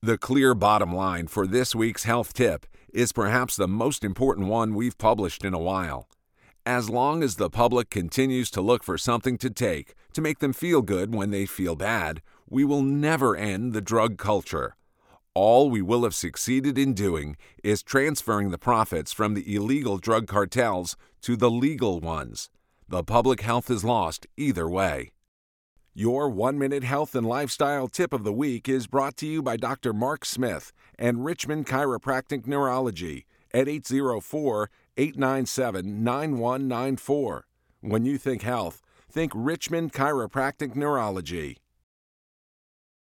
The clear bottom line for this week's health tip is perhaps the most important one we've published in a while. As long as the public continues to look for something to take to make them feel good when they feel bad, we will never end the drug culture. All we will have succeeded in doing is transferring the profits from the illegal drug cartels to the legal ones. The public health is lost either way. Your 1-minute health and lifestyle tip of the week is brought to you by Dr. Mark Smith and Richmond Chiropractic Neurology at 804-897-9194. When you think health, think Richmond Chiropractic Neurology.